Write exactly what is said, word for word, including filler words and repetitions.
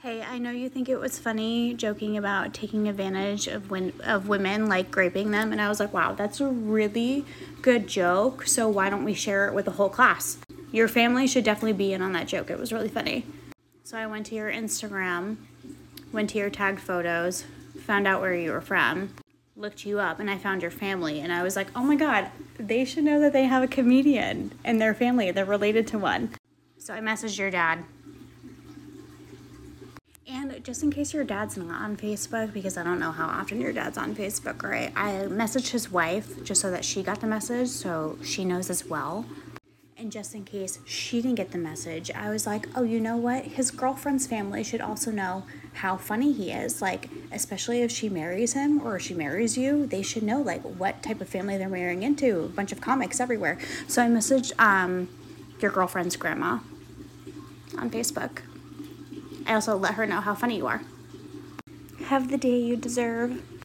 Hey, I know you think it was funny joking about taking advantage of when, of women, like graping them, and I was like, wow, that's a really good joke, so why don't we share it with the whole class? Your family should definitely be in on that joke. It was really funny. So I went to your Instagram, went to your tagged photos, found out where you were from, looked you up, and I found your family, and I was like, oh my god, they should know that they have a comedian in their family. They're related to one. So I messaged your dad. And just in case your dad's not on Facebook, because I don't know how often your dad's on Facebook, right? I messaged his wife just so that she got the message, so she knows as well. And just in case she didn't get the message, I was like, oh, you know what? His girlfriend's family should also know how funny he is. Like, especially if she marries him or she marries you, they should know, like, what type of family they're marrying into. A bunch of comics everywhere. So I messaged um, your girlfriend's grandma on Facebook. I also let her know how funny you are. Have the day you deserve.